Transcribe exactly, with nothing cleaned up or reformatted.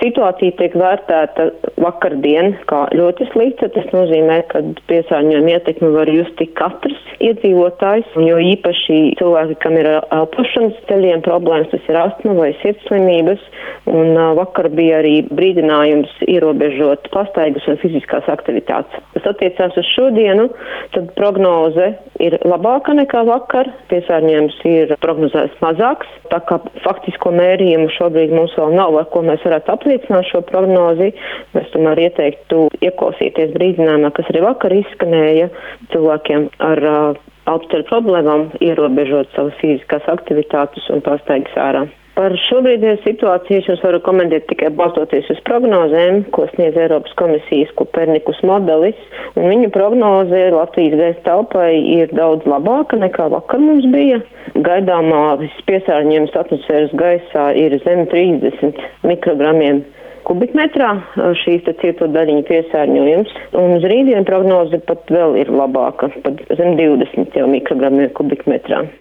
Situācija tiek vērtēta vakardien kā ļoti slikta. Tas nozīmē, ka piesārņojuma ietekmi var just tik katrs iedzīvotājs, jo īpaši cilvēki, kam ir elpošanas ceļiem problēmas, tas ir astma vai sirdslimības. Un vakar bija arī brīdinājums ierobežot pastaigas un fiziskās aktivitātes. Tas attiecās uz šodienu, tad prognoze ir labāka nekā vakar. Piesārņojums ir prognozēts mazāks, tā kā faktisko mērījumu šobrīd mums vēl nav, ar ko mēs varētu apliecināt šo prognozi. Mēs tomēr ieteiktu ieklausīties brīdinājumā, kas arī vakar izskanēja cilvēkiem ar uh, elpoceļu problēmām, ierobežot savas fiziskās aktivitātes un pastaigas ārā. Par šobrīdēju situāciju es jums varu komentēt tikai balstoties uz prognozēm, ko sniedz Eiropas komisijas Kopernikus modelis, un viņu prognoze Latvijas gaisa telpai ir daudz labāka nekā vakar mums bija. Gaidāmās piesārņojums atmosfēras gaisā ir zem trīsdesmit mikrogramiem kubikmetrā, šīs te cieto daļiņu piesārņojums, un uz rītdienu prognoze pat vēl ir labāka, pat zem divdesmit jau mikrogramiem kubikmetrā.